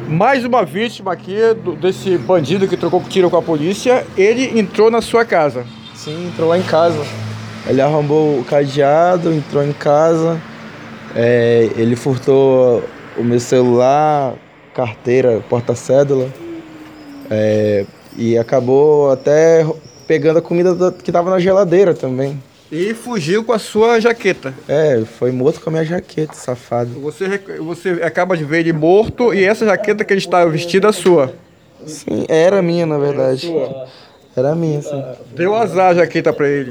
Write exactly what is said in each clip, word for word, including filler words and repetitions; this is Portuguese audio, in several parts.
Mais uma vítima aqui do, desse bandido que trocou tiro com a polícia. Ele entrou na sua casa. Sim, entrou lá em casa. Ele arrombou o cadeado, entrou em casa. É, ele furtou o meu celular, carteira, porta-cédula. É, e acabou até pegando a comida que estava na geladeira também. E fugiu com a sua jaqueta. É, foi morto com a minha jaqueta, safado. Você, você acaba de ver ele morto e essa jaqueta que ele estava vestido é sua. Sim, era minha, na verdade. Era minha, sim. Deu azar a jaqueta pra ele.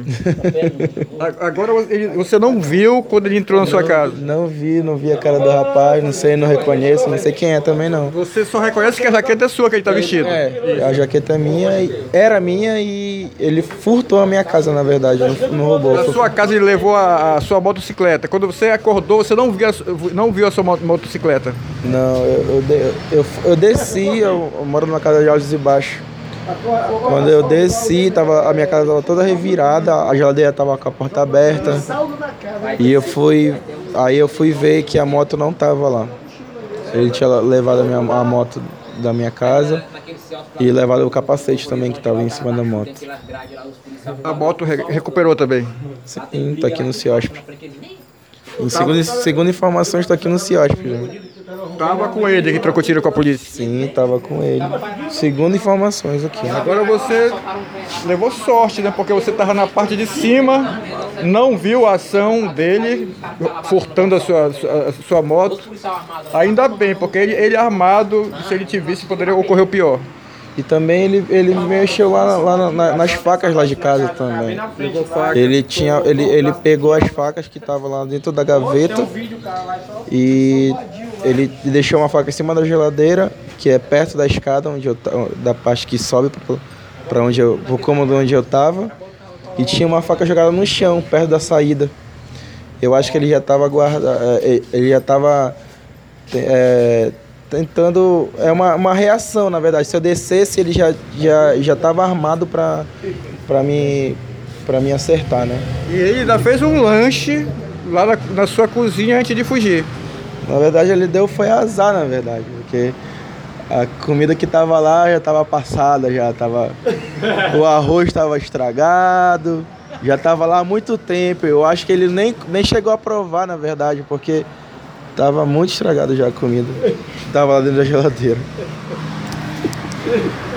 Agora ele, você não viu quando ele entrou na sua casa? Não vi, não vi a cara do rapaz, não sei, não reconheço, não sei quem é também não. Você só reconhece que a jaqueta é sua que ele tá vestido? É, a jaqueta é minha, era minha e ele furtou a minha casa, na verdade, não, não roubou. Na sua casa ele levou a, a sua motocicleta. Quando você acordou, você não viu a, não viu a sua motocicleta? Não, eu, eu, eu, eu desci, eu, eu moro numa casa de altos e baixos. Quando eu desci, tava, a minha casa estava toda revirada, a geladeira estava com a porta aberta. E eu fui, aí eu fui ver que a moto não estava lá. Ele tinha levado a, minha, a moto da minha casa e levado o capacete também que estava em cima da moto. A moto re recuperou também? Sim, tá aqui no CIOSP. Em segundo, segundo informações, está aqui no CIOSP já. Tava com ele que trocou tiro com a polícia? Sim, tava com ele. Segundo informações aqui. Agora você levou sorte, né? Porque você tava na parte de cima, não viu a ação dele furtando a sua, a sua moto. Ainda bem, porque ele, ele armado, se ele te visse, poderia ocorrer o pior. E também ele, ele mexeu lá, lá na, nas facas lá de casa também. Ele, tinha, ele, ele pegou as facas que estavam lá dentro da gaveta e ele deixou uma faca em cima da geladeira, que é perto da escada, onde eu, da parte que sobe para onde eu, pro cômodo onde eu estava. E tinha uma faca jogada no chão, perto da saída. Eu acho que ele já estava guardando, ele já estava é, tentando, é uma, uma reação, na verdade. Se eu descesse, ele já já já estava armado para para me para me acertar, né? E ele ainda fez um lanche lá na, na sua cozinha antes de fugir. Na verdade, ele deu foi azar, na verdade, porque a comida que estava lá já estava passada, já estava o arroz estava estragado, já estava lá há muito tempo. Eu acho que ele nem nem chegou a provar, na verdade, porque estava muito estragado já a comida. Estava lá dentro da geladeira.